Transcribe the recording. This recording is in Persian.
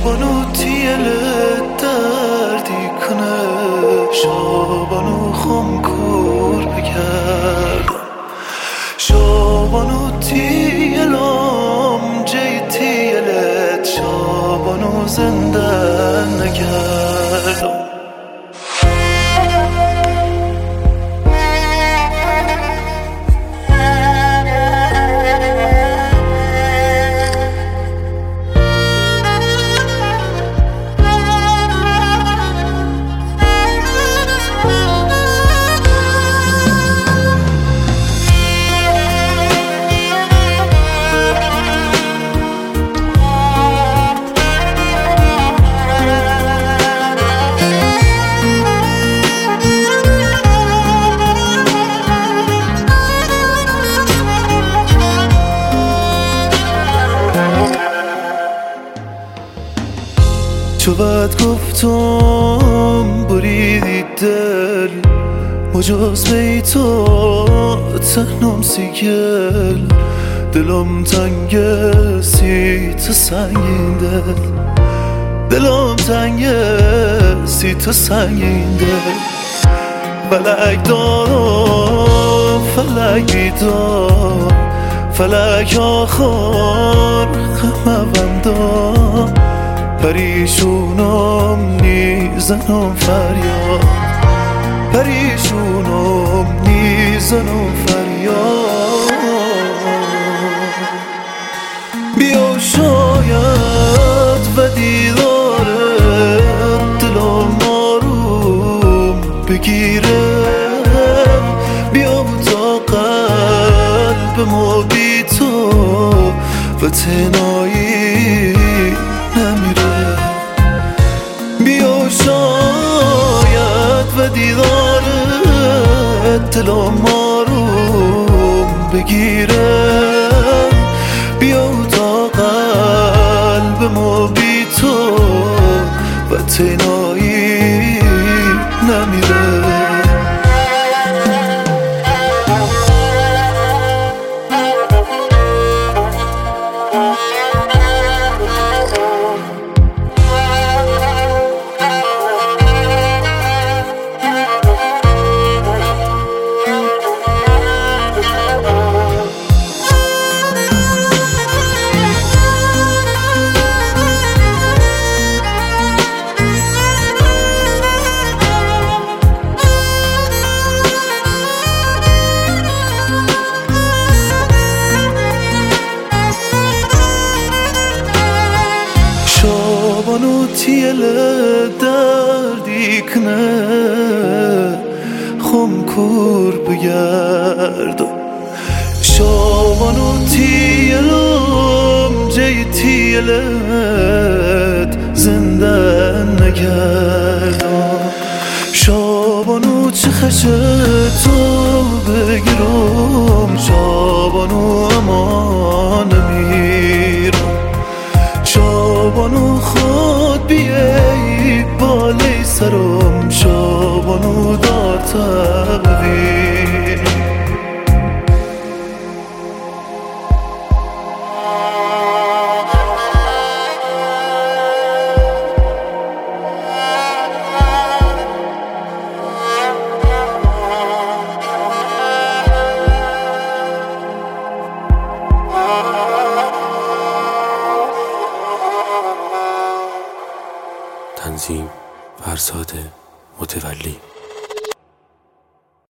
شابانو تیلت دردی کنه شابانو خم کور بگردم شابانو تیلم جی تیلت شابانو زنده نگردم چو بد گفتم بریدی دل مجاز بی تو تنم سیگل دلم تنگه سی تو سنگین دل دلم تنگه سی تو سنگین دل فلک دارم فلک بیدار فلک آخر خمم دار پریشونم نیزنم فریاد پریشونم نیزنم فریاد بیا شاید و دیدارت دلم آروم بگیره بیا تا قلبمو بی تو و تنهایی نمیره بیا شاید و دیدارت دلم آروم بگیره بیا تا قلبمو بی تو و تنهایی نمیره شابانو تیل دردی کنه خم کور بگردم شابانو تیلم جی تیلت زنده نگردم شابانو چه خشه تو بگیرم شابانو اما نمیرم شابانو خود بیایی بالی سرم شابانو دار تقدیر تنظیم فرزاد متولی